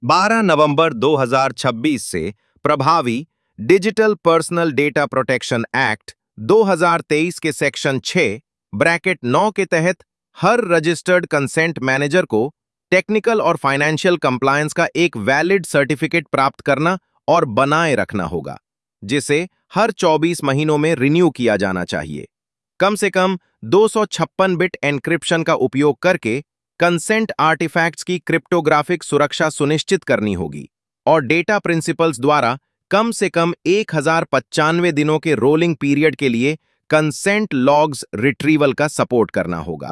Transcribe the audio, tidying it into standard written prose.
12 नवंबर 2026 से प्रभावी digital personal data protection act 2023 के सेक्शन 6 ब्रैकेट 9 के तहत हर रजिस्टर्ड कंसेंट मैनेजर को टेक्निकल और फाइनेंशियल कंप्लायंस का एक वैलिड सर्टिफिकेट प्राप्त करना और बनाए रखना होगा, जिसे हर 24 महीनों में रिन्यू किया जाना चाहिए। कम से कम 256 बिट एन्क्रिप्शन का उपयोग करके कंसेंट आर्टिफैक्ट्स की क्रिप्टोग्राफिक सुरक्षा सुनिश्चित करनी होगी और डेटा प्रिंसिपल्स द्वारा कम से कम 1095 दिनों के रोलिंग पीरियड के लिए कंसेंट लॉग्स रिट्रीवल का सपोर्ट करना होगा।